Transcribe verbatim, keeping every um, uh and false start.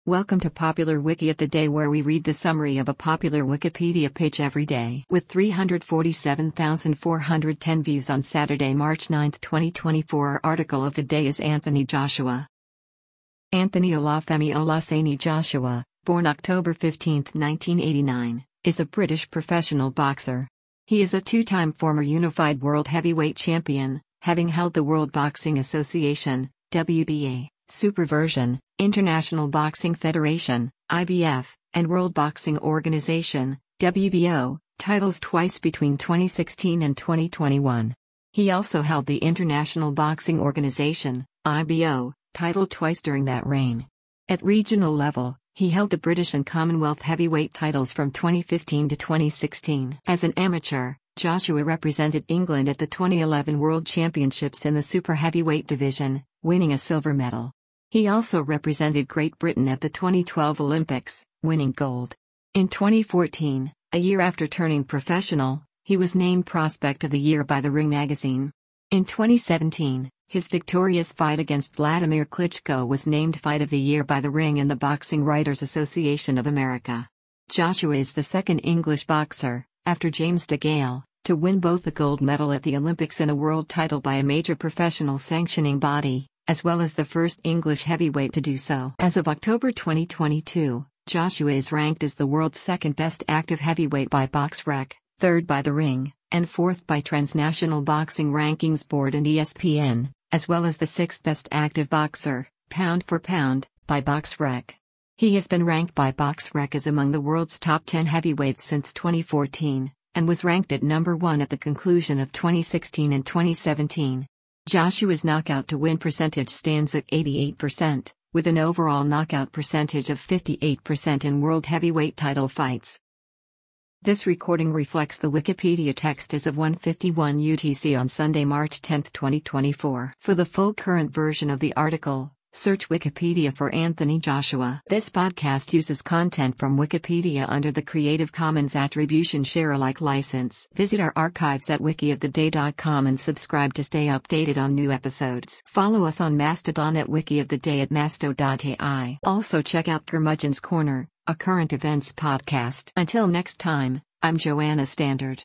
Welcome to Popular Wiki of the Day, where we read the summary of a popular Wikipedia page every day. With three hundred forty-seven thousand four hundred ten views on Saturday, March ninth, twenty twenty-four, our article of the day is Anthony Joshua. Anthony Olafemi Olaseni Joshua, born October fifteenth, nineteen eighty-nine, is a British professional boxer. He is a two-time former Unified World Heavyweight Champion, having held the World Boxing Association, W B A, Superversion, International Boxing Federation, I B F, and World Boxing Organization, W B O, titles twice between twenty sixteen and twenty twenty-one. He also held the International Boxing Organization, I B O, title twice during that reign. At regional level, he held the British and Commonwealth heavyweight titles from twenty fifteen to twenty sixteen. As an amateur, Joshua represented England at the twenty eleven World Championships in the super heavyweight division, winning a silver medal. He also represented Great Britain at the twenty twelve Olympics, winning gold. In twenty fourteen, a year after turning professional, he was named Prospect of the Year by the Ring magazine. In twenty seventeen, his victorious fight against Vladimir Klitschko was named Fight of the Year by the Ring and the Boxing Writers Association of America. Joshua is the second English boxer, after James DeGale, to win both a gold medal at the Olympics and a world title by a major professional sanctioning body, as well as the first English heavyweight to do so. As of October twenty twenty-two, Joshua is ranked as the world's second best active heavyweight by BoxRec, third by The Ring, and fourth by Transnational Boxing Rankings Board and E S P N, as well as the sixth best active boxer, pound for pound, by BoxRec. He has been ranked by BoxRec as among the world's top ten heavyweights since twenty fourteen, and was ranked at number one at the conclusion of twenty sixteen and twenty seventeen. Joshua's knockout-to-win percentage stands at eighty-eight percent, with an overall knockout percentage of fifty-eight percent in world heavyweight title fights. This recording reflects the Wikipedia text as of one fifty-one U T C on Sunday, March tenth, twenty twenty-four. For the full current version of the article, search Wikipedia for Anthony Joshua. This podcast uses content from Wikipedia under the Creative Commons Attribution Share-alike license. Visit our archives at wiki of the day dot com and subscribe to stay updated on new episodes. Follow us on Mastodon at wikioftheday at masto dot A I. Also check out Curmudgeon's Corner, a current events podcast. Until next time, I'm Joanna Standard.